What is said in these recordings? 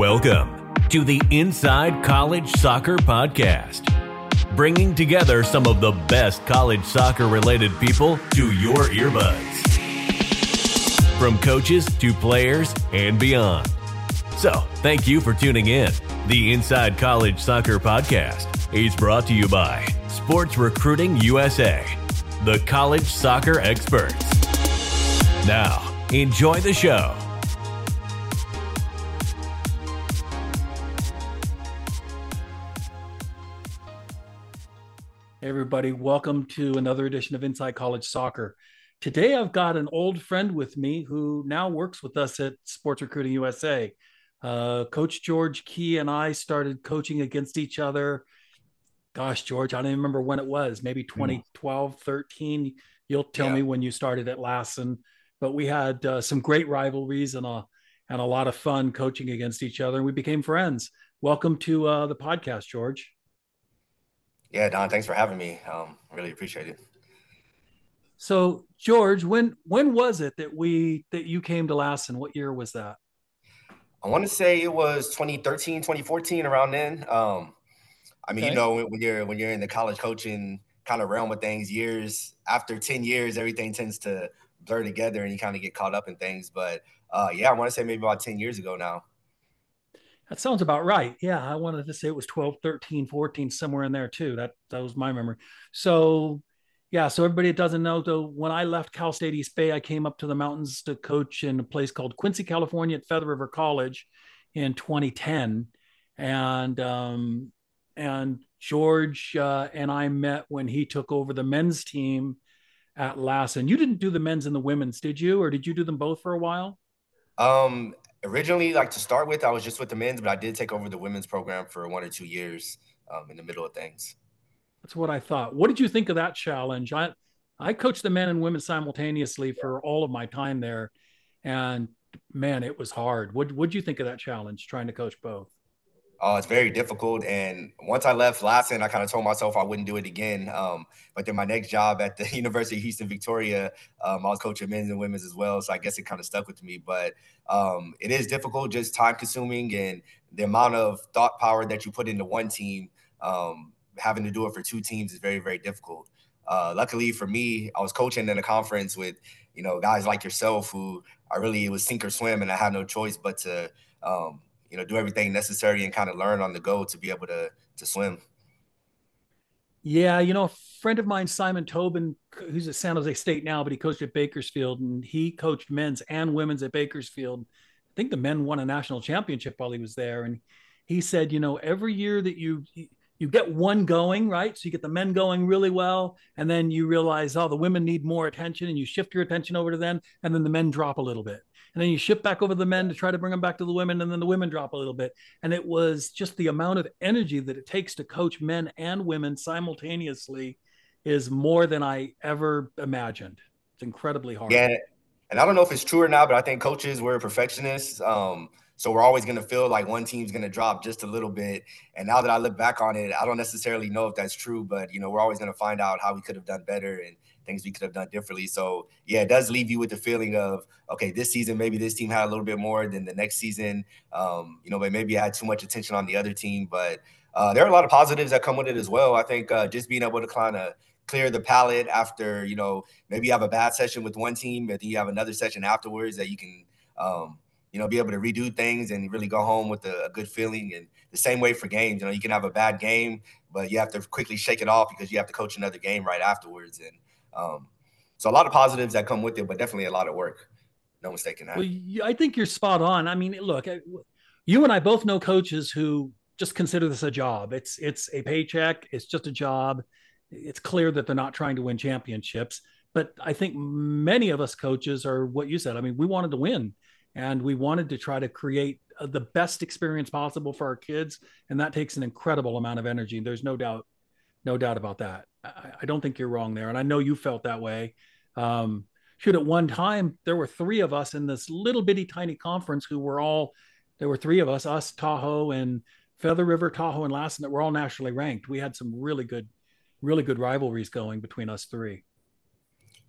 Welcome to the Inside College Soccer Podcast, bringing together some of the best college soccer-related people to your earbuds, from coaches to players and beyond. So, thank you for tuning in. The Inside College Soccer Podcast is brought to you by Sports Recruiting USA, the college soccer experts. Now, enjoy the show. Hey everybody, welcome to another edition of Inside College Soccer. Today I've got an old friend with me who now works with us at Sports Recruiting USA. Coach George Key and I started coaching against each other. Gosh, George, I don't even remember when it was, maybe 2012, 13. You'll tell me when you started at Lassen. But we had some great rivalries and a lot of fun coaching against each other. And we became friends. Welcome to the podcast, George. Yeah, Don, thanks for having me. Really appreciate it. So, George, when was it that you came to Lassen? What year was that? I want to say it was 2013, 2014, around then. Okay. You know, when you're in the college coaching kind of realm of things, years after 10 years, everything tends to blur together and you kind of get caught up in things. But I want to say maybe about 10 years ago now. That sounds about right. Yeah, I wanted to say it was 12, 13, 14, somewhere in there too. That was my memory. So, yeah, so everybody that doesn't know, though, when I left Cal State East Bay, I came up to the mountains to coach in a place called Quincy, California at Feather River College in 2010. And George and I met when he took over the men's team at Lassen. You didn't do the men's and the women's, did you? Or did you do them both for a while? Originally, to start with, I was just with the men's, but I did take over the women's program for 1 or 2 years in the middle of things. That's what I thought. What did you think of that challenge? I coached the men and women simultaneously for all of my time there. And man, it was hard. What'd you think of that challenge, trying to coach both? It's very difficult. And once I left Lassen, I kind of told myself I wouldn't do it again. But then my next job at the University of Houston, Victoria, I was coaching men's and women's as well. So I guess it kind of stuck with me. But it is difficult, just time consuming, and the amount of thought power that you put into one team, having to do it for two teams is very, very difficult. Luckily for me, I was coaching in a conference with, guys like yourself who it was sink or swim, and I had no choice but to, do everything necessary and kind of learn on the go to be able to swim. Yeah, a friend of mine, Simon Tobin, who's at San Jose State now, but he coached at Bakersfield, and he coached men's and women's at Bakersfield. I think the men won a national championship while he was there. And he said, every year that you get one going, right? So you get the men going really well, and then you realize, the women need more attention, and you shift your attention over to them, and then the men drop a little bit. And then you shift back over the men to try to bring them back to the women, and then the women drop a little bit. And it was just the amount of energy that it takes to coach men and women simultaneously is more than I ever imagined. It's incredibly hard. Yeah, and I don't know if it's true or not, but I think coaches, we're perfectionists. So we're always going to feel like one team's going to drop just a little bit. And now that I look back on it, I don't necessarily know if that's true, but, we're always going to find out how we could have done better and things we could have done differently. So, yeah, it does leave you with the feeling of, okay, this season, maybe this team had a little bit more than the next season. But maybe I had too much attention on the other team. But there are a lot of positives that come with it as well. I think just being able to kind of clear the palate after, maybe you have a bad session with one team, but then you have another session afterwards that you can, be able to redo things and really go home with a good feeling. And the same way for games, you can have a bad game, but you have to quickly shake it off because you have to coach another game right afterwards. And so a lot of positives that come with it, but definitely a lot of work. No mistake in that. Well, I think you're spot on. I mean, look, you and I both know coaches who just consider this a job. It's a paycheck. It's just a job. It's clear that they're not trying to win championships. But I think many of us coaches are what you said. I mean, we wanted to win. And we wanted to try to create the best experience possible for our kids. And that takes an incredible amount of energy. There's no doubt about that. I don't think you're wrong there. And I know you felt that way. At one time, there were three of us in this little bitty tiny conference there were three of us, Tahoe and Feather River, Tahoe and Lassen, that were all nationally ranked. We had some really good rivalries going between us three.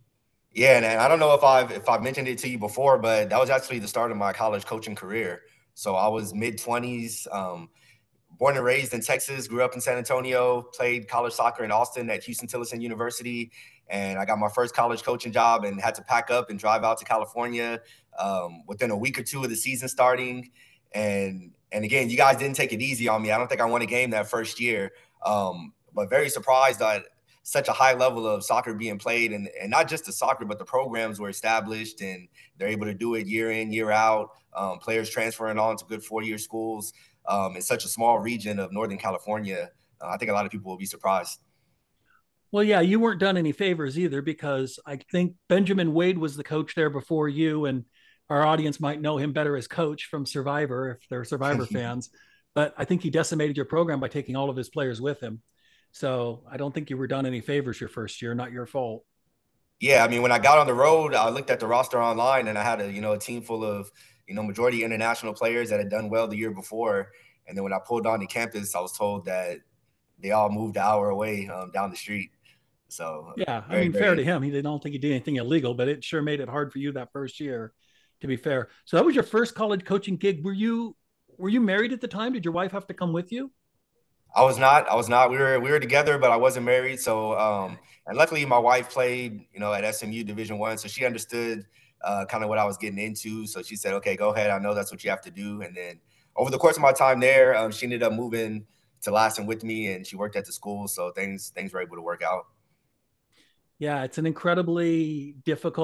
Yeah, and I don't know if I've mentioned it to you before, but that was actually the start of my college coaching career. So I was mid-20s, born and raised in Texas, grew up in San Antonio, played college soccer in Austin at Houston-Tillotson University. And I got my first college coaching job and had to pack up and drive out to California within a week or two of the season starting. And again, you guys didn't take it easy on me. I don't think I won a game that first year, but very surprised at such a high level of soccer being played, and not just the soccer, but the programs were established and they're able to do it year in, year out. Players transferring on to good 4-year schools in such a small region of Northern California. I think a lot of people will be surprised. Well, yeah, you weren't done any favors either, because I think Benjamin Wade was the coach there before you, and our audience might know him better as coach from Survivor if they're Survivor fans. But I think he decimated your program by taking all of his players with him. So I don't think you were done any favors your first year. Not your fault. Yeah, I mean, when I got on the road, I looked at the roster online, and I had a team full of majority international players that had done well the year before. And then when I pulled on the campus, I was told that they all moved an hour away down the street. So yeah, I mean, fair to him. He didn't think he did anything illegal, but it sure made it hard for you that first year, to be fair. So that was your first college coaching gig. Were you married at the time? Did your wife have to come with you? I was not. We were together, but I wasn't married. So and luckily my wife played, at SMU Division I, so she understood kind of what I was getting into. So she said, "Okay, go ahead. I know that's what you have to do." And then over the course of my time there, she ended up moving to Lassen with me, and she worked at the school. So things were able to work out. Yeah, it's an incredibly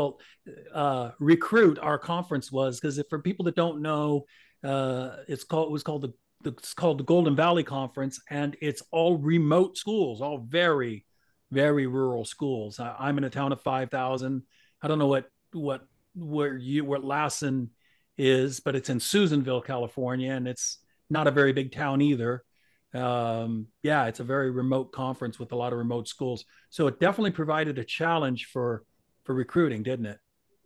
difficult recruit. Our conference was, because for people that don't know, it's called the Golden Valley Conference, and it's all remote schools, all very, very rural schools. I'm in a town of 5,000. I don't know what Lassen is, but it's in Susanville, California, and it's not a very big town either. Yeah, it's a very remote conference with a lot of remote schools. So it definitely provided a challenge for recruiting, didn't it?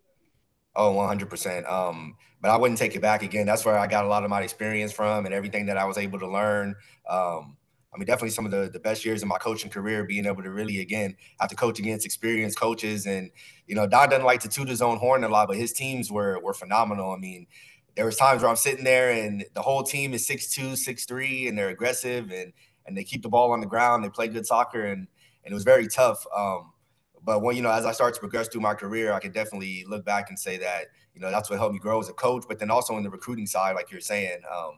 Oh, 100%. But I wouldn't take it back again. That's where I got a lot of my experience from and everything that I was able to learn. I mean, definitely some of the best years of my coaching career, being able to really, again, have to coach against experienced coaches. And, Don doesn't like to toot his own horn a lot, but his teams were phenomenal. I mean, there was times where I'm sitting there and the whole team is 6'2", 6'3", and they're aggressive and they keep the ball on the ground. They play good soccer, and it was very tough. But when, as I started to progress through my career, I could definitely look back and say that, that's what helped me grow as a coach, but then also in the recruiting side, like you're saying,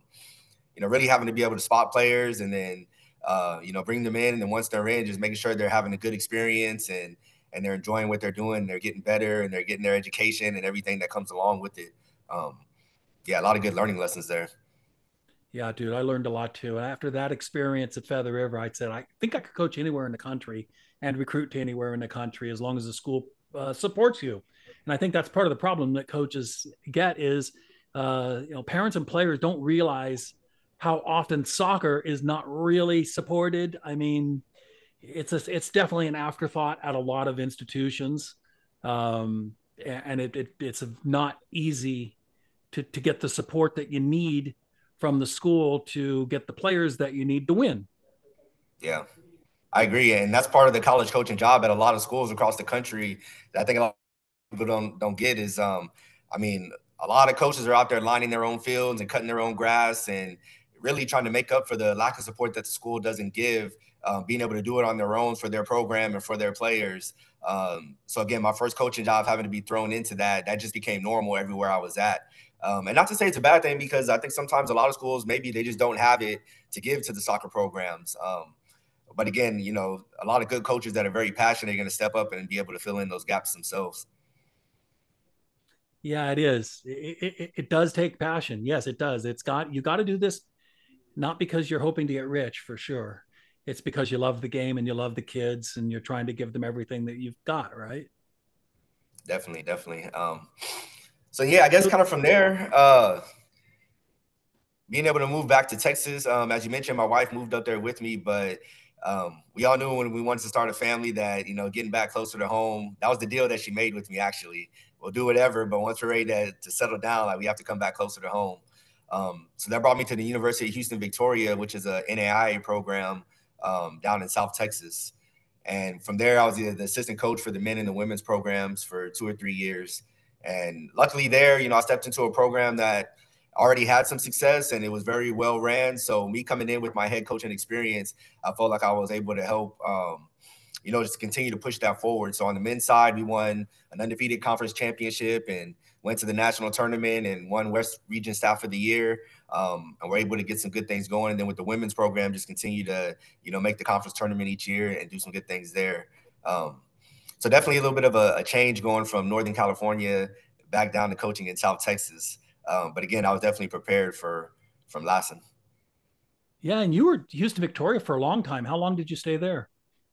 really having to be able to spot players and then, bring them in. And then once they're in, just making sure they're having a good experience and they're enjoying what they're doing. They're getting better and they're getting their education and everything that comes along with it. Yeah, a lot of good learning lessons there. Yeah, dude, I learned a lot too. And after that experience at Feather River, I said, I think I could coach anywhere in the country and recruit to anywhere in the country as long as the school supports you. And I think that's part of the problem that coaches get is, parents and players don't realize how often soccer is not really supported. I mean, it's definitely an afterthought at a lot of institutions. And it's not easy to get the support that you need from the school to get the players that you need to win. Yeah, I agree. And that's part of the college coaching job at a lot of schools across the country that I think a lot of people don't get is, I mean, a lot of coaches are out there lining their own fields and cutting their own grass and really trying to make up for the lack of support that the school doesn't give, being able to do it on their own for their program and for their players. So again, my first coaching job having to be thrown into that just became normal everywhere I was at. And not to say it's a bad thing, because I think sometimes a lot of schools, maybe they just don't have it to give to the soccer programs. But again, a lot of good coaches that are very passionate are going to step up and be able to fill in those gaps themselves. Yeah, it is. It does take passion. Yes, it does. You got to do this, not because you're hoping to get rich, for sure. It's because you love the game and you love the kids and you're trying to give them everything that you've got, right? Definitely. So yeah, I guess kind of from there, being able to move back to Texas, as you mentioned, my wife moved up there with me, but we all knew when we wanted to start a family that, getting back closer to home, that was the deal that she made with me, actually. We'll do whatever, but once we're ready to settle down, like, we have to come back closer to home. So that brought me to the University of Houston, Victoria, which is a NAIA program down in South Texas. And from there, I was the assistant coach for the men and the women's programs for 2 or 3 years. And luckily there, I stepped into a program that already had some success and it was very well ran. So me coming in with my head coaching experience, I felt like I was able to help, just continue to push that forward. So on the men's side, we won an undefeated conference championship and went to the national tournament and won West Region Staff of the Year. And we're able to get some good things going. And then with the women's program, just continue to, make the conference tournament each year and do some good things there. So definitely a little bit of a change going from Northern California back down to coaching in South Texas. But again, I was definitely prepared from Lassen. Yeah, and you were Houston Victoria for a long time. How long did you stay there?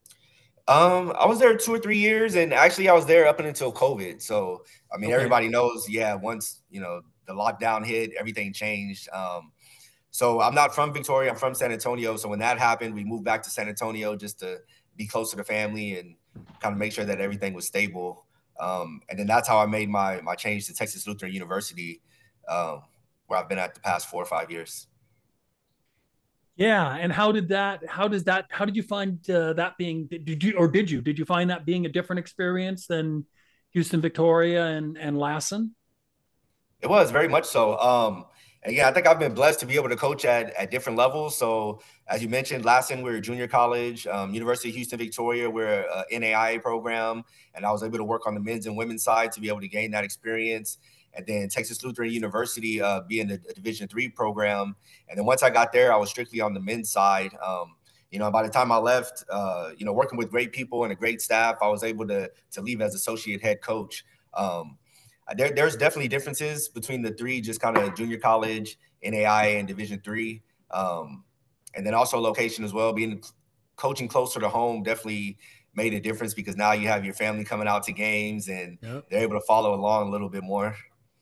I was there 2 or 3 years, and actually I was there up until COVID. So, I mean, everybody knows, once, the lockdown hit, everything changed. So I'm not from Victoria, I'm from San Antonio. So when that happened, we moved back to San Antonio just to be closer to family and kind of make sure that everything was stable. And then that's how I made my change to Texas Lutheran University, where I've been at the past 4 or 5 years. Yeah. And how did you find that being, did you find that being a different experience than Houston Victoria and Lassen? It was very much so. Again, I think I've been blessed to be able to coach at different levels. So as you mentioned, Lassen, we're a junior college. University of Houston Victoria, we're an NAIA program. And I was able to work on the men's and women's side to be able to gain that experience. And then Texas Lutheran University being a Division III program. And then once I got there, I was strictly on the men's side. By the time I left, working with great people and a great staff, I was able to leave as associate head coach. There's definitely differences between the three, just kind of junior college, NAIA, and Division III. And then also location as well, coaching closer to home definitely made a difference because now you have your family coming out to games and they're able to follow along a little bit more.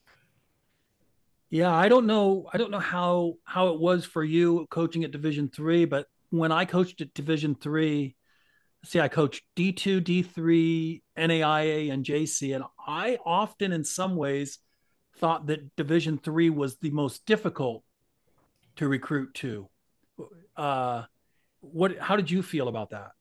Yeah, I don't know how it was for you coaching at Division III, but when I coached at Division III, I coached D2, D3, NAIA, and JC, and I often, in some ways, thought that Division III was the most difficult to recruit to. How did you feel about that?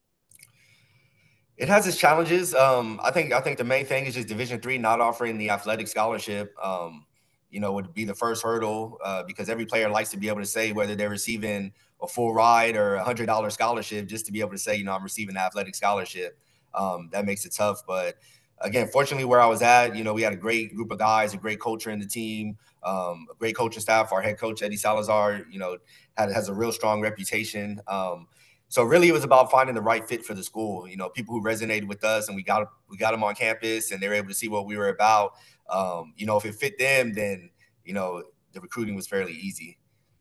It has its challenges. I think the main thing is just Division III not offering the athletic scholarship. Would be the first hurdle because every player likes to be able to say whether they're receiving a full ride or $100 scholarship just to be able to say, I'm receiving an athletic scholarship. That makes it tough. But again, fortunately, where I was at, we had a great group of guys, a great culture in the team, a great coaching staff. Our head coach, Eddie Salazar, has a real strong reputation. So really it was about finding the right fit for the school, people who resonated with us and we got them on campus and they were able to see what we were about. If it fit them, then, the recruiting was fairly easy.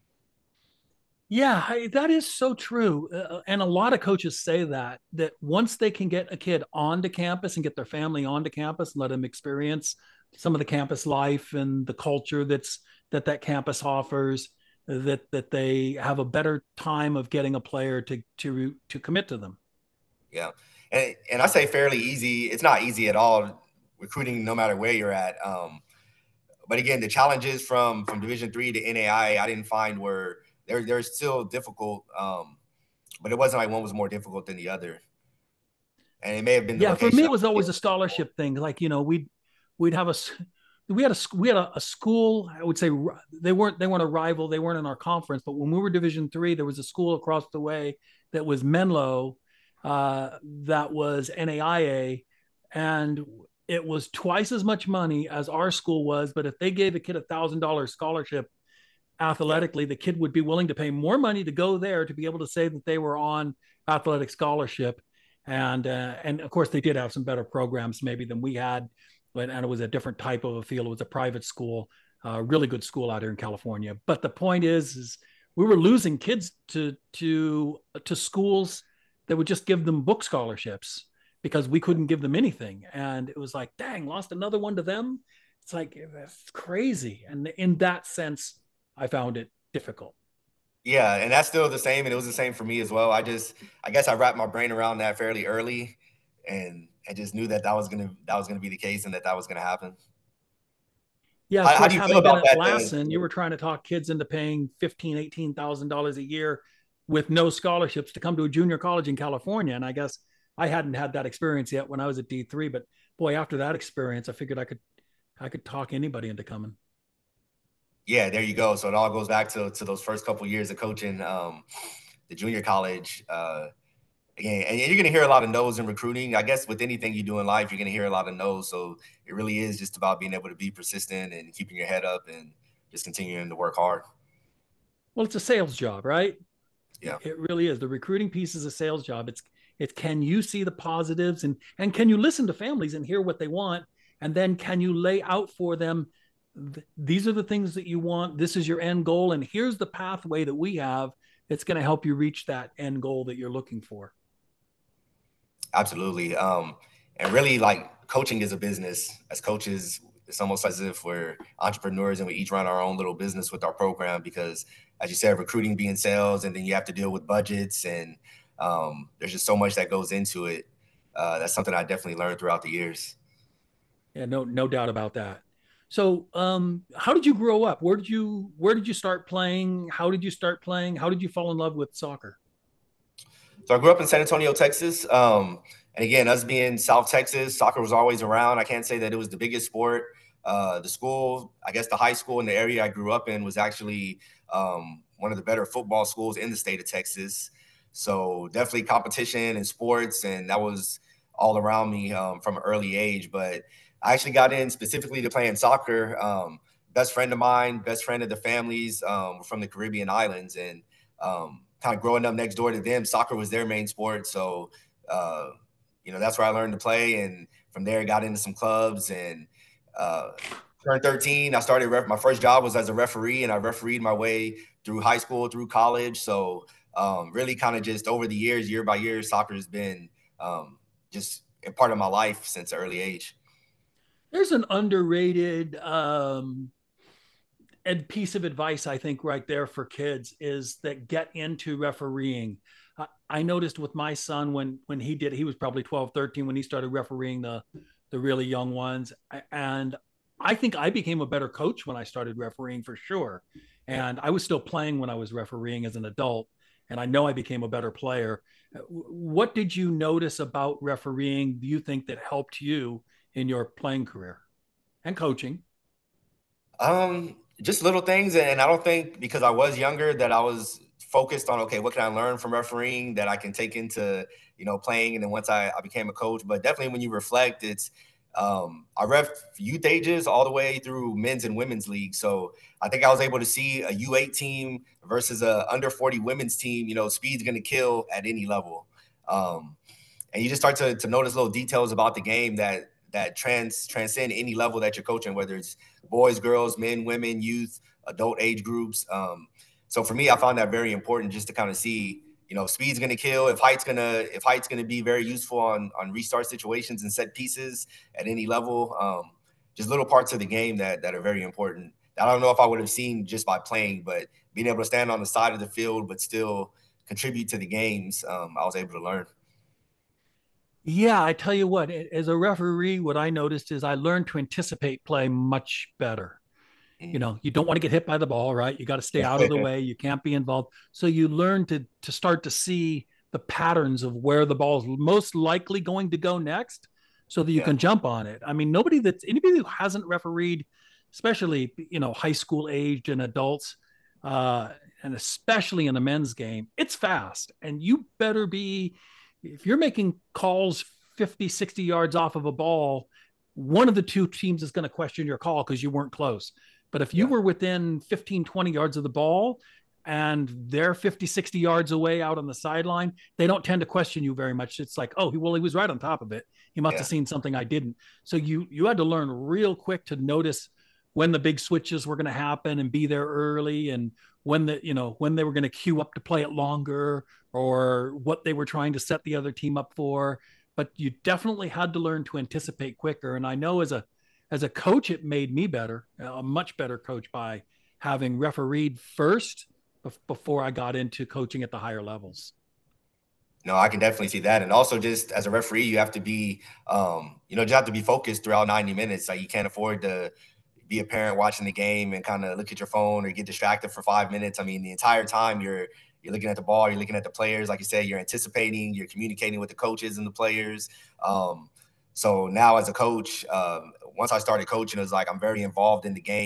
Yeah, that is so true. And a lot of coaches say that once they can get a kid onto campus and get their family onto campus and let them experience some of the campus life and the culture that campus offers, that they have a better time of getting a player to commit to them. Yeah. And I say fairly easy. It's not easy at all recruiting no matter where you're at. But again, the challenges from Division III to NAIA, I didn't find were they're still difficult. But it wasn't like one was more difficult than the other. And it may have been for me it was always a scholarship thing. Like, we had a school. I would say they weren't a rival. They weren't in our conference. But when we were Division III, there was a school across the way that was Menlo, that was NAIA, and it was twice as much money as our school was. But if they gave a kid $1,000 scholarship athletically, the kid would be willing to pay more money to go there to be able to say that they were on athletic scholarship. And of course, they did have some better programs maybe than we had. And it was a different type of a field. It was a private school, really good school out here in California. But the point is we were losing kids to schools that would just give them book scholarships because we couldn't give them anything. And it was like, dang, lost another one to them. It's like, that's crazy. And in that sense, I found it difficult. Yeah, and that's still the same. And it was the same for me as well. I guess I wrapped my brain around that fairly early. And I just knew that was gonna be the case and that was gonna happen. Yeah, how do you feel about that? Lassen, you were trying to talk kids into paying $15,000, $18,000 a year with no scholarships to come to a junior college in California. And I guess I hadn't had that experience yet when I was at D3. But boy, after that experience, I figured I could talk anybody into coming. Yeah, there you go. So it all goes back to those first couple years of coaching the junior college. Again, and you're going to hear a lot of no's in recruiting. I guess with anything you do in life, you're going to hear a lot of no's. So it really is just about being able to be persistent and keeping your head up and just continuing to work hard. Well, it's a sales job, right? Yeah. It really is. The recruiting piece is a sales job. It's can you see the positives and can you listen to families and hear what they want, and then can you lay out for them, these are the things that you want, this is your end goal, and here's the pathway that we have that's going to help you reach that end goal that you're looking for. Absolutely. And really, like, coaching is a business. As coaches, it's almost as if we're entrepreneurs and we each run our own little business with our program because, as you said, recruiting being sales, and then you have to deal with budgets, and there's just so much that goes into it. That's something I definitely learned throughout the years. Yeah, no doubt about that. So, how did you grow up? Where did you start playing? How did you start playing? How did you fall in love with soccer? So I grew up in San Antonio, Texas. And again, us being South Texas, soccer was always around. I can't say that it was the biggest sport. The school, I guess the high school in the area I grew up in was actually one of the better football schools in the state of Texas. So definitely competition and sports, and that was all around me from an early age. But I actually got in specifically to playing soccer. Best friend of mine, best friend of the families from the Caribbean islands, and kind of growing up next door to them, soccer was their main sport. So, that's where I learned to play. And from there, got into some clubs and turned 13. I started, my first job was as a referee, and I refereed my way through high school, through college. So really kind of just over the years, year by year, soccer has been just a part of my life since an early age. There's an underrated piece of advice, I think, right there for kids is that get into refereeing. I noticed with my son when he was probably 12, 13 when he started refereeing the really young ones. And I think I became a better coach when I started refereeing for sure. And I was still playing when I was refereeing as an adult. And I know I became a better player. What did you notice about refereeing, do you think, that helped you in your playing career and coaching? Just little things. And I don't think because I was younger that I was focused on, okay, what can I learn from refereeing that I can take into, playing. And then once I became a coach, but definitely when you reflect, it's, I ref youth ages all the way through men's and women's league. So I think I was able to see a U8 team versus a under 40 women's team, speed's going to kill at any level. And you just start to notice little details about the game that transcend any level that you're coaching, whether it's boys, girls, men, women, youth, adult age groups. So for me, I found that very important just to kind of see, speed's going to kill. If height's going to be very useful on restart situations and set pieces at any level. Just little parts of the game that are very important. I don't know if I would have seen just by playing, but being able to stand on the side of the field but still contribute to the games, I was able to learn. Yeah, I tell you what, as a referee, what I noticed is I learned to anticipate play much better. You don't want to get hit by the ball, right? You got to stay out of the way. You can't be involved. So you learn to start to see the patterns of where the ball is most likely going to go next so that you can jump on it. I mean, anybody who hasn't refereed, especially, high school aged and adults, and especially in the men's game, it's fast. And you better be, if you're making calls 50, 60 yards off of a ball, one of the two teams is going to question your call because you weren't close. But if you were within 15, 20 yards of the ball and they're 50, 60 yards away out on the sideline, they don't tend to question you very much. It's like, oh, he was right on top of it. He must have seen something I didn't. So you had to learn real quick to notice when the big switches were going to happen and be there early, and when they were going to queue up to play it longer, or what they were trying to set the other team up for. But you definitely had to learn to anticipate quicker. And I know as a coach, it made me better, a much better coach by having refereed first before I got into coaching at the higher levels. No, I can definitely see that. And also just as a referee, you have to be, just have to be focused throughout 90 minutes. Like you can't afford to be a parent watching the game and kind of look at your phone or get distracted for 5 minutes. I mean, the entire time you're looking at the ball, you're looking at the players. Like you said, you're anticipating, you're communicating with the coaches and the players. So now as a coach, once I started coaching, it was like I'm very involved in the game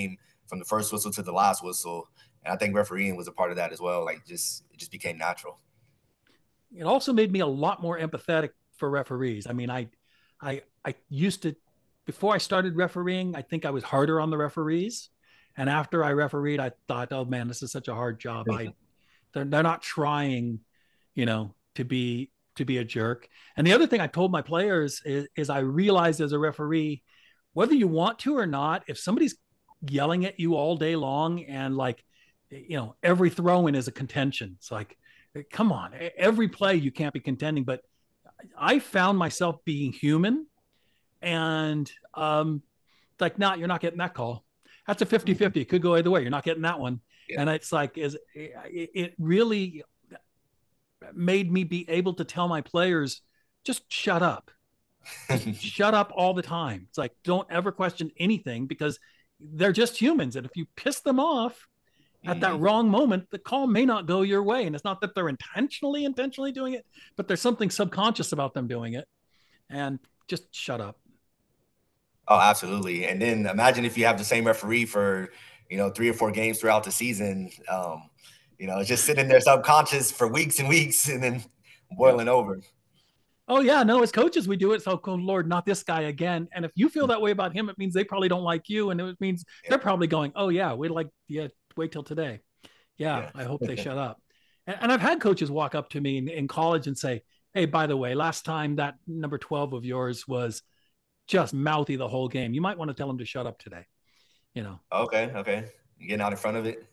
from the first whistle to the last whistle. And I think refereeing was a part of that as well. Like it just became natural. It also made me a lot more empathetic for referees. I mean, I used to, before I started refereeing, I think I was harder on the referees. And after I refereed, I thought, oh man, this is such a hard job. They're not trying, to be a jerk. And the other thing I told my players is I realized as a referee, whether you want to or not, if somebody's yelling at you all day long and like, every throw in is a contention. It's like, come on, every play you can't be contending. But I found myself being human and like, no, you're not getting that call. That's a 50-50. It could go either way. You're not getting that one. Yeah. And it's like, it really made me be able to tell my players, just shut up. Shut up all the time. It's like, don't ever question anything because they're just humans. And if you piss them off at that wrong moment, the call may not go your way. And it's not that they're intentionally doing it, but there's something subconscious about them doing it. And just shut up. Oh, absolutely. And then imagine if you have the same referee for, 3 or 4 games throughout the season, it's just sitting there subconscious for weeks and weeks and then boiling over. Oh yeah, no, as coaches, we do it. So, oh Lord, not this guy again. And if you feel that way about him, it means they probably don't like you. And it means they're probably going, oh yeah, wait till today. Yeah. I hope they shut up. And I've had coaches walk up to me in college and say, hey, by the way, last time that number 12 of yours was just mouthy the whole game. You might want to tell him to shut up today. Okay. You're getting out in front of it.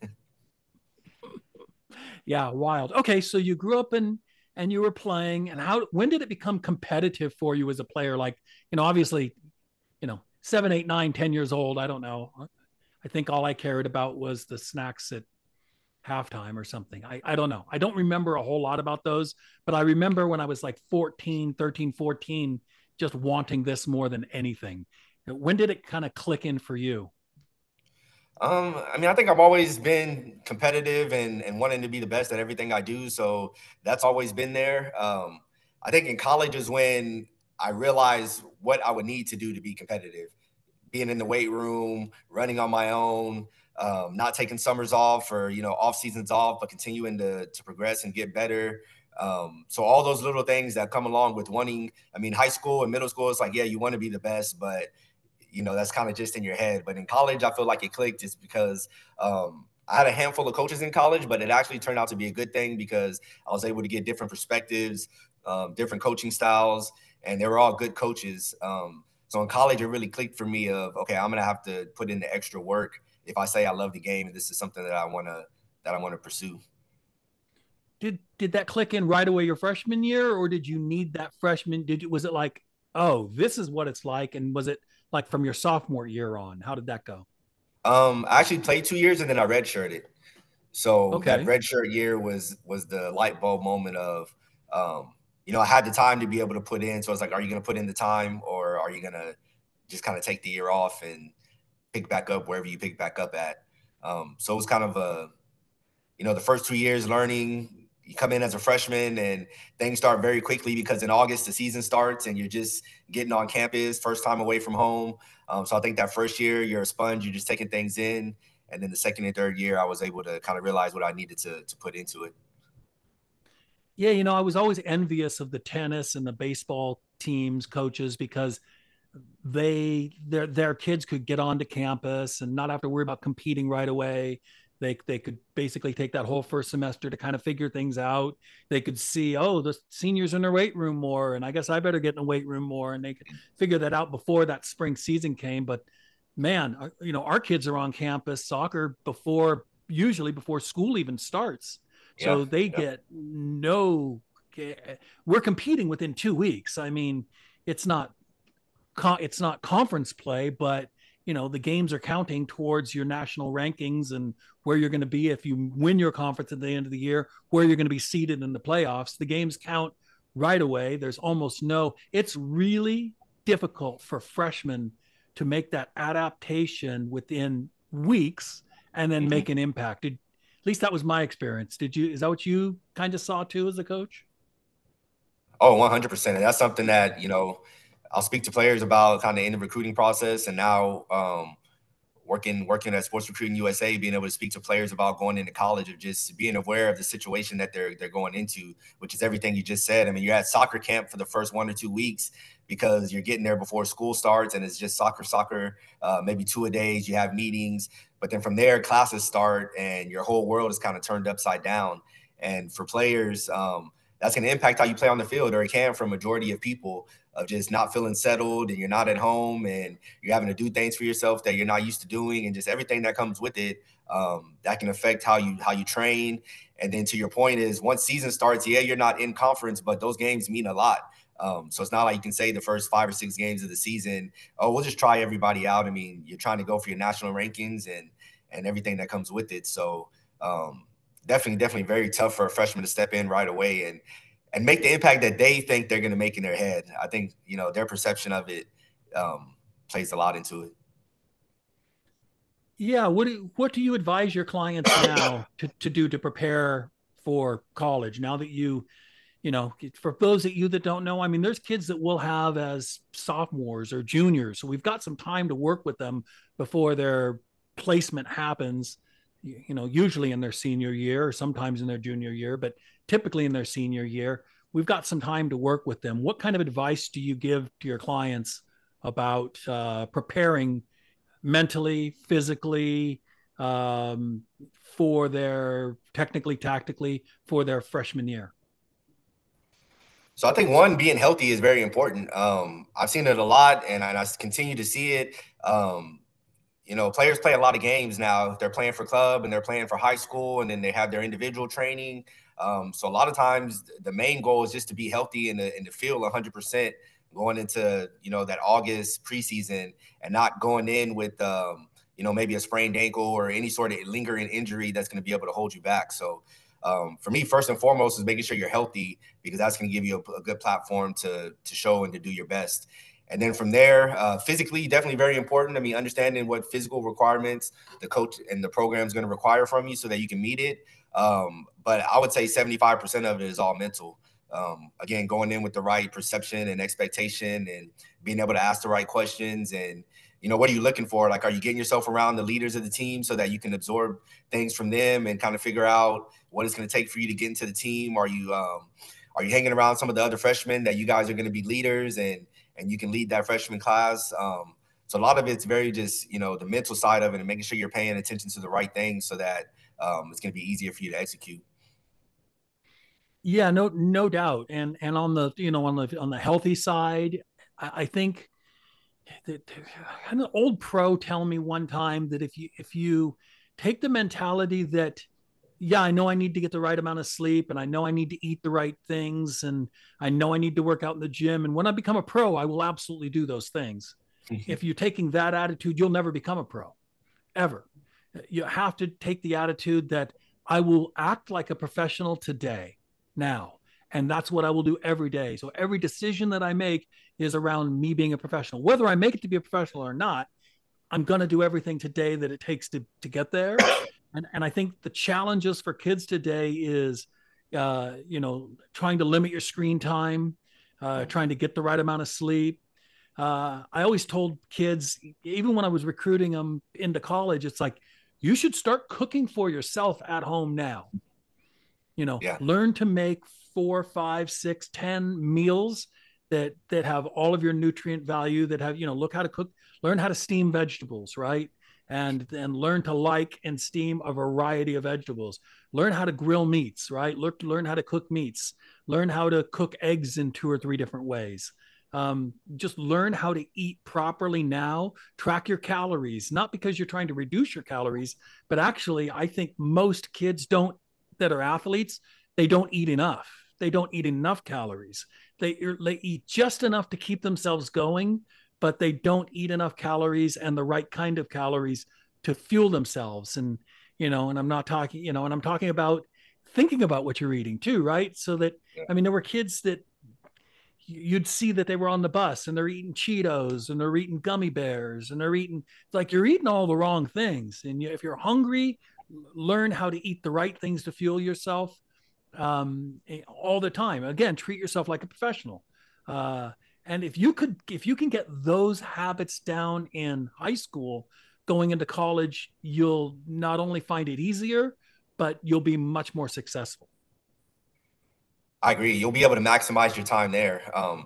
Yeah, wild. Okay, so you grew up and you were playing, and when did it become competitive for you as a player? Like, obviously, 7, 8, 9, 10 years old. I don't know. I think all I cared about was the snacks at halftime or something. I don't know. I don't remember a whole lot about those, but I remember when I was like 13, 14, just wanting this more than anything. When did it kind of click in for you? I think I've always been competitive and wanting to be the best at everything I do. So that's always been there. I think in college is when I realized what I would need to do to be competitive, being in the weight room, running on my own, not taking summers off or, off seasons off, but continuing to progress and get better. So all those little things that come along with wanting, high school and middle school, it's like, yeah, you want to be the best, but that's kind of just in your head. But in college, I feel like it clicked just because I had a handful of coaches in college, but it actually turned out to be a good thing because I was able to get different perspectives, different coaching styles, and they were all good coaches. So in college, it really clicked for me of, okay, I'm going to have to put in the extra work if I say I love the game and this is something that I want to pursue. Did that click in right away your freshman year, or did you need that freshman? Was it like, oh, this is what it's like? And was it like from your sophomore year on? How did that go? I actually played 2 years and then I redshirted. So that redshirt year was the light bulb moment of, I had the time to be able to put in. So I was like, are you going to put in the time or are you going to just kind of take the year off and pick back up wherever you pick back up at? So it was kind of the first 2 years learning. You come in as a freshman and things start very quickly because in August, the season starts and you're just getting on campus, first time away from home. So I think that first year you're a sponge, you're just taking things in. And then the second and third year, I was able to kind of realize what I needed to put into it. Yeah. I was always envious of the tennis and the baseball teams, coaches, because their kids could get onto campus and not have to worry about competing right away. They could basically take that whole first semester to kind of figure things out. They could see, oh, the seniors in their weight room more, and I guess I better get in the weight room more. And they could figure that out before that spring season came. But man, our kids are on campus soccer usually before school even starts. So they get we're competing within 2 weeks. It's not conference play, but the games are counting towards your national rankings and where you're going to be if you win your conference at the end of the year, where you're going to be seated in the playoffs. The games count right away. There's it's really difficult for freshmen to make that adaptation within weeks and then make an impact. At least that was my experience. Is that what you kind of saw too as a coach? Oh, 100%. And that's something that, I'll speak to players about kind of in the recruiting process. And now working at Sports Recruiting USA, being able to speak to players about going into college, of just being aware of the situation that they're going into, which is everything you just said. I mean, you're at soccer camp for the first 1 or 2 weeks because you're getting there before school starts, and it's just soccer, maybe 2 a days. You have meetings, but then from there, classes start, and your whole world is kind of turned upside down. And for players, that's going to impact how you play on the field, or it can for a majority of people, of just not feeling settled, and you're not at home, and you're having to do things for yourself that you're not used to doing, and just everything that comes with it. That can affect how you train. And then to your point is, once season starts, yeah, you're not in conference, but those games mean a lot. So it's not like you can say the first 5 or 6 games of the season, oh, we'll just try everybody out. I mean, you're trying to go for your national rankings and everything that comes with it. So definitely very tough for a freshman to step in right away and make the impact that they think they're going to make in their head. I think, their perception of it plays a lot into it. Yeah. What do you advise your clients now to do to prepare for college? Now that for those of you that don't know, I mean, there's kids that we'll have as sophomores or juniors. So we've got some time to work with them before their placement happens, usually in their senior year or sometimes in their junior year, but typically in their senior year. We've got some time to work with them. What kind of advice do you give to your clients about preparing mentally, physically, for their tactically for their freshman year? So I think one, being healthy is very important. I've seen it a lot, and I continue to see it. Players play a lot of games now. They're playing for club and they're playing for high school, and then they have their individual training. So a lot of times the main goal is just to be healthy and to feel 100% going into, that August preseason, and not going in with, maybe a sprained ankle or any sort of lingering injury that's going to be able to hold you back. So for me, first and foremost is making sure you're healthy, because that's going to give you a good platform to show and to do your best. And then from there, physically, definitely very important. I mean, understanding what physical requirements the coach and the program is going to require from you so that you can meet it. But I would say 75% of it is all mental. Again, going in with the right perception and expectation, and being able to ask the right questions. And, what are you looking for? Like, are you getting yourself around the leaders of the team so that you can absorb things from them and kind of figure out what it's going to take for you to get into the team? Are you hanging around some of the other freshmen that you guys are going to be leaders, and you can lead that freshman class? So a lot of it's very just, the mental side of it, and making sure you're paying attention to the right things so that it's going to be easier for you to execute. Yeah, no doubt. And on the, on the healthy side, I think that an old pro tell me one time that if you take the mentality that, yeah, I know I need to get the right amount of sleep, and I know I need to eat the right things, and I know I need to work out in the gym, and when I become a pro, I will absolutely do those things. If you're taking that attitude, you'll never become a pro, ever. You have to take the attitude that I will act like a professional today, now, and that's what I will do every day. So every decision that I make is around me being a professional. Whether I make it to be a professional or not, I'm going to do everything today that it takes to get there. And I think the challenges for kids today is, trying to limit your screen time, trying to get the right amount of sleep. I always told kids, even when I was recruiting them into college, it's like, you should start cooking for yourself at home now. Learn to make 4, 5, 6, 10 meals that have all of your nutrient value, that have, look how to cook, learn how to steam vegetables, right? And learn to like and steam a variety of vegetables. Learn how to grill meats, right? Learn how to cook meats. Learn how to cook eggs in 2 or 3 different ways. Just learn how to eat properly now. Track your calories, not because you're trying to reduce your calories, but actually, I think most kids that are athletes, they don't eat enough. They don't eat enough calories. They eat just enough to keep themselves going, but they don't eat enough calories and the right kind of calories to fuel themselves. And, and I'm not talking, and I'm talking about thinking about what you're eating too, right? So that, I mean, there were kids that you'd see that they were on the bus and they're eating Cheetos and they're eating gummy bears and they're eating, like, you're eating all the wrong things. And if you're hungry, learn how to eat the right things to fuel yourself all the time. Again, treat yourself like a professional. And if you can get those habits down in high school, going into college, you'll not only find it easier, but you'll be much more successful. I agree. You'll be able to maximize your time there.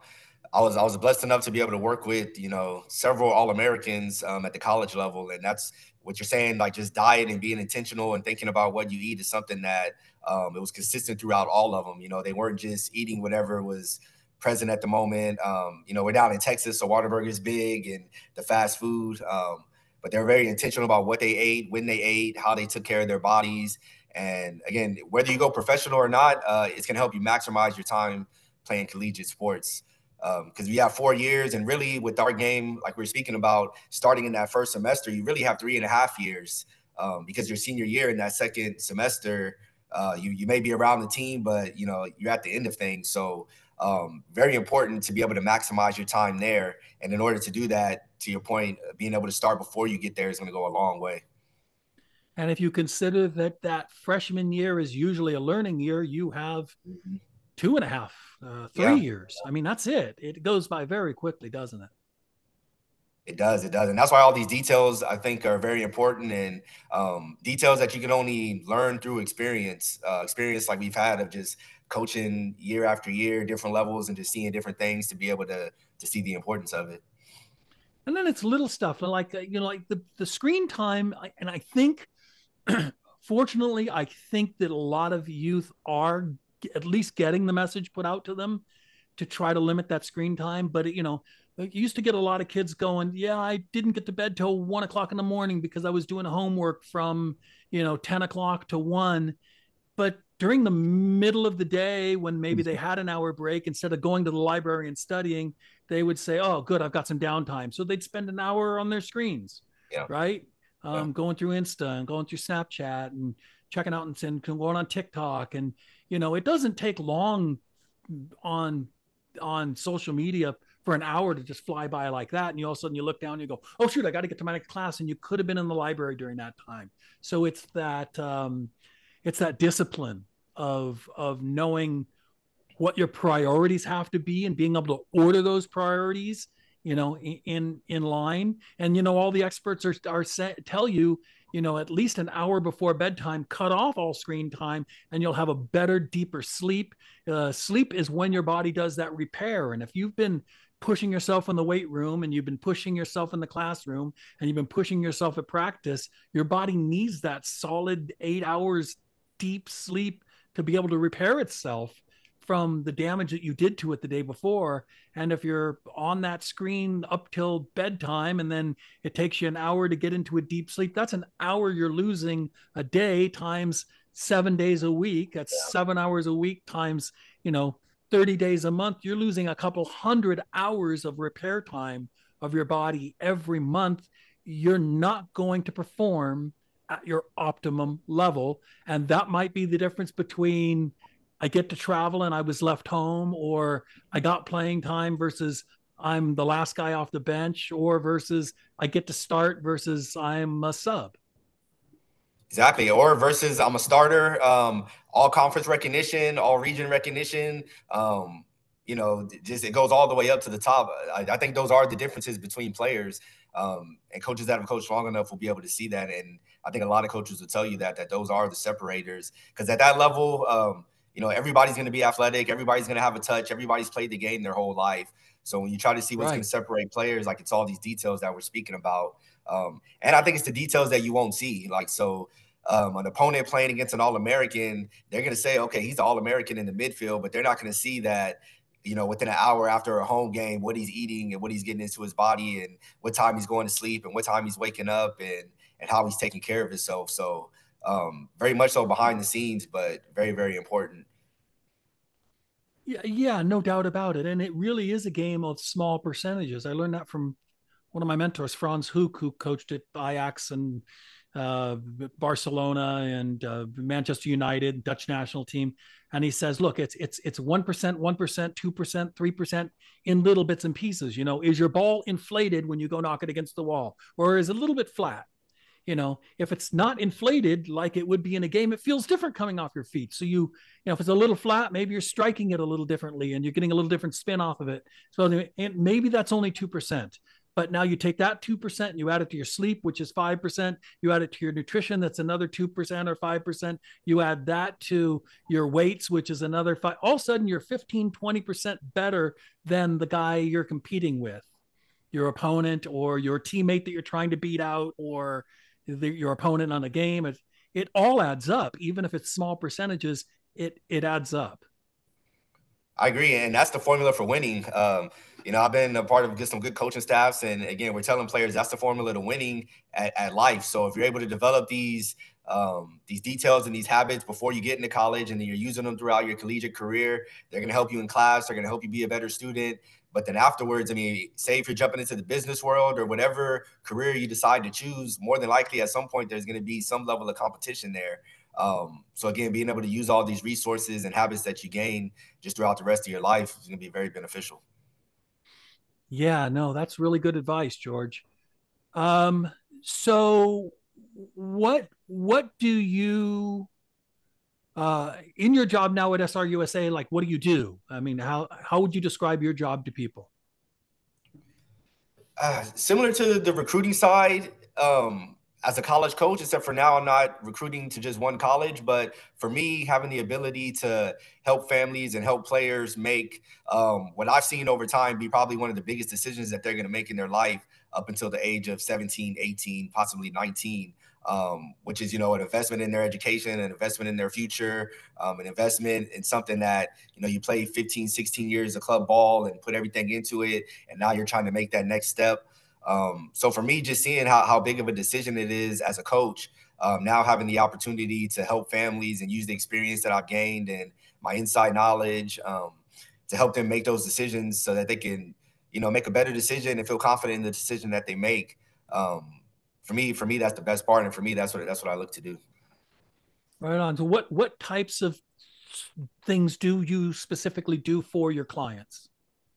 I was blessed enough to be able to work with, several All-Americans at the college level. And that's what you're saying, like just diet and being intentional and thinking about what you eat is something that it was consistent throughout all of them. They weren't just eating whatever was present at the moment. We're down in Texas, so Whataburger is big and the fast food. But they're very intentional about what they ate, when they ate, how they took care of their bodies. And again, whether you go professional or not, it's going to help you maximize your time playing collegiate sports. Because we have 4 years, and really with our game, like we were speaking about, starting in that first semester, you really have 3.5 years because your senior year in that second semester, you may be around the team, but you're at the end of things. So very important to be able to maximize your time there. And in order to do that, to your point, being able to start before you get there is going to go a long way. And if you consider that freshman year is usually a learning year, you have 2.5, 3 years. I mean, that's it. It goes by very quickly, doesn't it? It does. And that's why all these details, I think, are very important, and details that you can only learn through experience like we've had of just coaching year after year, different levels, and just seeing different things to be able to see the importance of it. And then it's little stuff like, like the screen time. And I think, fortunately, I think that a lot of youth are at least getting the message put out to them to try to limit that screen time. But, you used to get a lot of kids going, yeah, I didn't get to bed till 1 o'clock in the morning because I was doing homework from, 10 o'clock to 1. But during the middle of the day, when maybe they had an hour break, instead of going to the library and studying, they would say, oh, good, I've got some downtime. So they'd spend an hour on their screens, right? Going through Insta and going through Snapchat and checking out and going on TikTok. And, it doesn't take long on social media for an hour to just fly by like that. And all of a sudden you look down and you go, oh, shoot, I got to get to my next class. And you could have been in the library during that time. So it's that discipline of knowing what your priorities have to be and being able to order those priorities, in line. And, all the experts tell you, at least an hour before bedtime, cut off all screen time and you'll have a better, deeper sleep. Sleep is when your body does that repair. And if you've been pushing yourself in the weight room and you've been pushing yourself in the classroom and you've been pushing yourself at practice, your body needs that solid 8 hours deep sleep to be able to repair itself from the damage that you did to it the day before. And if you're on that screen up till bedtime and then it takes you an hour to get into a deep sleep, that's an hour you're losing a day times 7 days a week. That's 7 hours a week times, 30 days a month. You're losing a couple hundred hours of repair time of your body every month. You're not going to perform at your optimum level. And that might be the difference between I get to travel and I was left home, or I got playing time versus I'm the last guy off the bench, or versus I get to start versus I'm a sub. Exactly. Or versus I'm a starter, all conference recognition, all region recognition. Just it goes all the way up to the top. I think those are the differences between players. And coaches that have coached long enough will be able to see that. And I think a lot of coaches will tell you that those are the separators. Because at that level, everybody's going to be athletic. Everybody's going to have a touch. Everybody's played the game their whole life. So when you try to see what's going to separate players, like it's all these details that we're speaking about. And I think it's the details that you won't see. Like, so an opponent playing against an All-American, they're going to say, okay, he's the All-American in the midfield, but they're not going to see that, within an hour after a home game, what he's eating and what he's getting into his body and what time he's going to sleep and what time he's waking up and how he's taking care of himself. So very much so behind the scenes, but very, very important. Yeah, no doubt about it. And it really is a game of small percentages. I learned that from one of my mentors, Franz Hoek, who coached at Ajax and Barcelona and Manchester United, Dutch national team. And he says, look, it's 1%, 1%, 2%, 3% in little bits and pieces. Is your ball inflated when you go knock it against the wall, or is it a little bit flat? If it's not inflated like it would be in a game, it feels different coming off your feet. So if it's a little flat, maybe you're striking it a little differently and you're getting a little different spin off of it. So maybe that's only 2%. But now you take that 2% and you add it to your sleep, which is 5%. You add it to your nutrition, that's another 2% or 5%. You add that to your weights, which is another 5. All of a sudden, you're 15, 20% better than the guy you're competing with, your opponent or your teammate that you're trying to beat out, or your opponent on a game. It all adds up, even if it's small percentages. It adds up. I agree, and that's the formula for winning. I've been a part of some good coaching staffs, and again, we're telling players that's the formula to winning at life. So if you're able to develop these details and these habits before you get into college, and then you're using them throughout your collegiate career, they're going to help you in class. They're going to help you be a better student. But then afterwards, I mean, say if you're jumping into the business world or whatever career you decide to choose, more than likely at some point there's going to be some level of competition there. So again, being able to use all these resources and habits that you gain just throughout the rest of your life is going to be very beneficial. Yeah, no, that's really good advice, George. So what do you in your job now at SRUSA, like what do you do? I mean, how would you describe your job to people? Similar to the recruiting side, as a college coach, except for now I'm not recruiting to just one college, but for me, having the ability to help families and help players make what I've seen over time be probably one of the biggest decisions that they're going to make in their life up until the age of 17, 18, possibly 19, which is, an investment in their education, an investment in their future, an investment in something that, you play 15, 16 years of club ball and put everything into it. And now you're trying to make that next step. So for me, just seeing how big of a decision it is as a coach, now having the opportunity to help families and use the experience that I've gained and my inside knowledge to help them make those decisions so that they can, make a better decision and feel confident in the decision that they make. For me, that's the best part. And for me, that's what I look to do. Right on. So what types of things do you specifically do for your clients?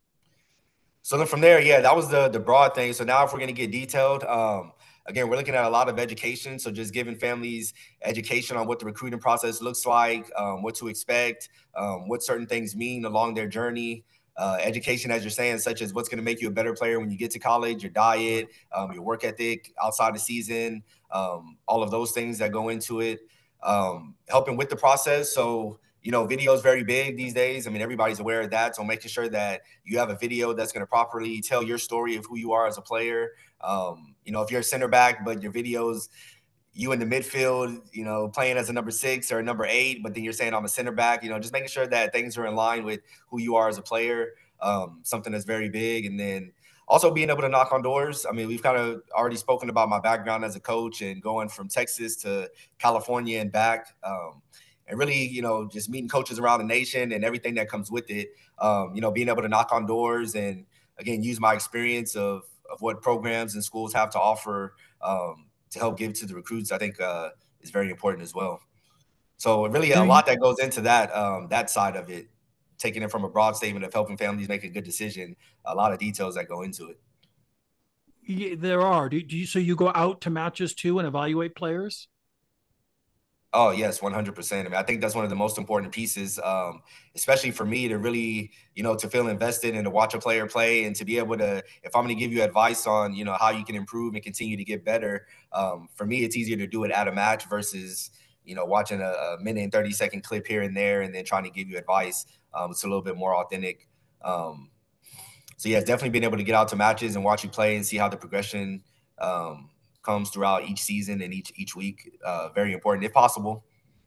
So then from there, yeah, that was the broad thing. So now if we're going to get detailed, again, we're looking at a lot of education. So just giving families education on what the recruiting process looks like, what to expect, what certain things mean along their journey. Education, as you're saying, such as what's going to make you a better player when you get to college, your diet, your work ethic outside the season, all of those things that go into it, helping with the process. So, video is very big these days. I mean, everybody's aware of that. So making sure that you have a video that's going to properly tell your story of who you are as a player. If you're a center back, but your videos, you in the midfield, playing as a number 6 or a number 8, but then you're saying I'm a center back, just making sure that things are in line with who you are as a player, something that's very big. And then also being able to knock on doors. I mean, we've kind of already spoken about my background as a coach and going from Texas to California and back. And really, just meeting coaches around the nation and everything that comes with it, being able to knock on doors and, again, use my experience of what programs and schools have to offer to help give to the recruits, I think is very important as well. So really a lot that goes into that side of it, taking it from a broad statement of helping families make a good decision, a lot of details that go into it. Yeah, there are. So you go out to matches too and evaluate players? Oh, yes, 100%. I mean, I think that's one of the most important pieces, especially for me to really, to feel invested and to watch a player play and to be able to, if I'm going to give you advice on, how you can improve and continue to get better, for me, it's easier to do it at a match versus, watching a minute and 30-second clip here and there and then trying to give you advice. It's a little bit more authentic. So, yeah, definitely being able to get out to matches and watch you play and see how the progression comes throughout each season and each week. Very important, if possible.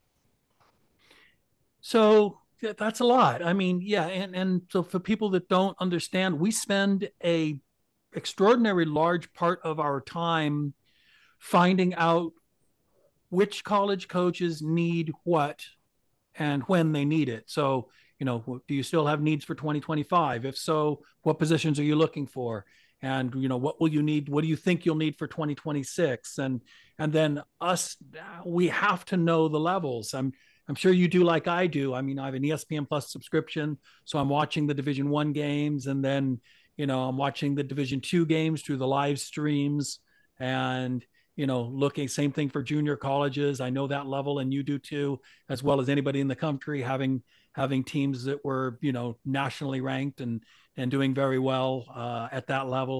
So that's a lot. I mean, yeah. And so for people that don't understand, we spend a extraordinary large part of our time finding out which college coaches need what and when they need it. So, do you still have needs for 2025? If so, what positions are you looking for? And, what will you need? What do you think you'll need for 2026? And then we have to know the levels. I'm sure you do like I do. I mean, I have an ESPN Plus subscription, so I'm watching the Division I games, and then, I'm watching the Division II games through the live streams, and, looking, same thing for junior colleges. I know that level, and you do too, as well as anybody in the country, having teams that were, nationally ranked and doing very well at that level.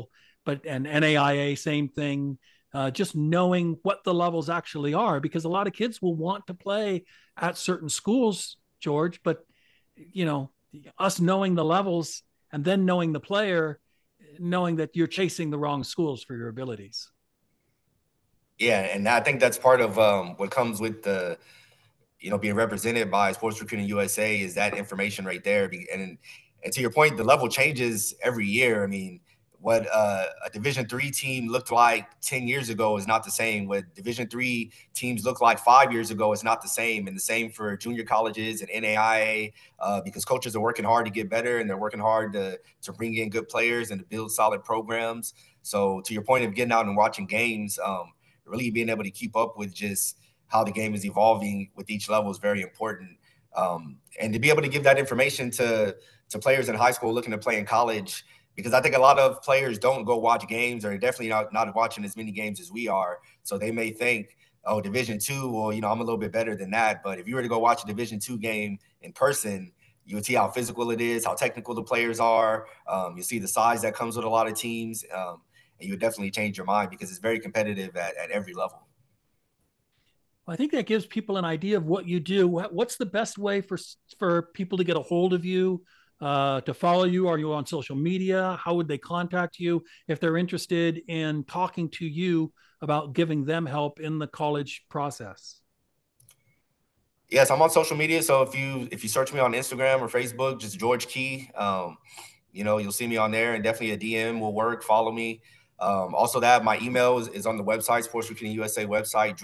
but and NAIA, same thing. Just knowing what the levels actually are, because a lot of kids will want to play at certain schools, George, but us knowing the levels and then knowing the player, knowing that you're chasing the wrong schools for your abilities. Yeah, and I think that's part of what comes with the being represented by Sports Recruiting USA is that information right there. And to your point, the level changes every year. I mean, what a Division III team looked like 10 years ago is not the same. What Division III teams looked like 5 years ago is not the same. And the same for junior colleges and NAIA, because coaches are working hard to get better, and they're working hard to bring in good players and to build solid programs. So to your point of getting out and watching games, really being able to keep up with just how the game is evolving with each level is very important. And to be able to give that information to players in high school looking to play in college, because I think a lot of players don't go watch games, or they're definitely not watching as many games as we are. So they may think, oh, Division II, well, I'm a little bit better than that. But if you were to go watch a Division II game in person, you would see how physical it is, how technical the players are. You see the size that comes with a lot of teams. And you would definitely change your mind, because it's very competitive at every level. I think that gives people an idea of what you do. What's the best way for people to get a hold of you, to follow you? Are you on social media? How would they contact you if they're interested in talking to you about giving them help in the college process? Yes, I'm on social media. So if you search me on Instagram or Facebook, just George Key, you'll see me on there, and definitely a DM will work. Follow me. Also, that my email is on the website, Sports Recruiting USA website,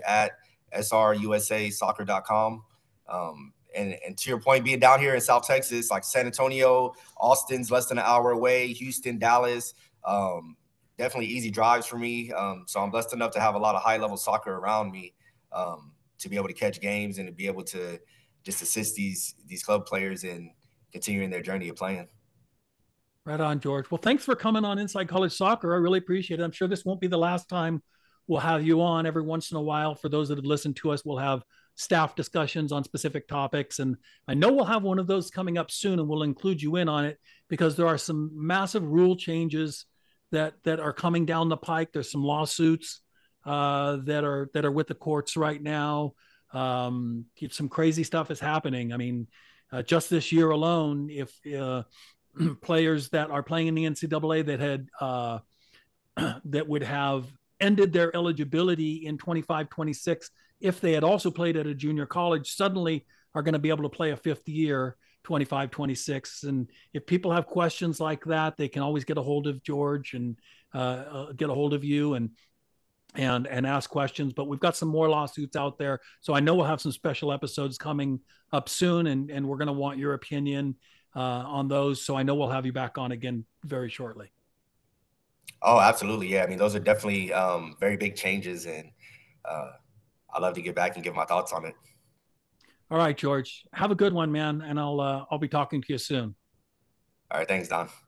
george@srusasoccer.com. And to your point, being down here in South Texas, like San Antonio, Austin's less than an hour away, Houston, Dallas, definitely easy drives for me. So I'm blessed enough to have a lot of high-level soccer around me, to be able to catch games and to be able to just assist these club players in continuing their journey of playing. Right on, George. Well, thanks for coming on Inside College Soccer. I really appreciate it. I'm sure this won't be the last time we'll have you on. Every once in a while, for those that have listened to us, we'll have staff discussions on specific topics. And I know we'll have one of those coming up soon, and we'll include you in on it, because there are some massive rule changes that are coming down the pike. There's some lawsuits that are with the courts right now. Some crazy stuff is happening. I mean, just this year alone, if players that are playing in the NCAA that had that would have ended their eligibility in 25-26 if they had also played at a junior college, suddenly are going to be able to play a fifth year 25-26. And if people have questions like that, they can always get a hold of George and get a hold of you and ask questions. But we've got some more lawsuits out there, so I know we'll have some special episodes coming up soon, and we're going to want your opinion on those. So I know we'll have you back on again very shortly. Oh, absolutely. Yeah. I mean, those are definitely very big changes, and I'd love to get back and give my thoughts on it. All right, George, have a good one, man. And I'll be talking to you soon. All right. Thanks, Don.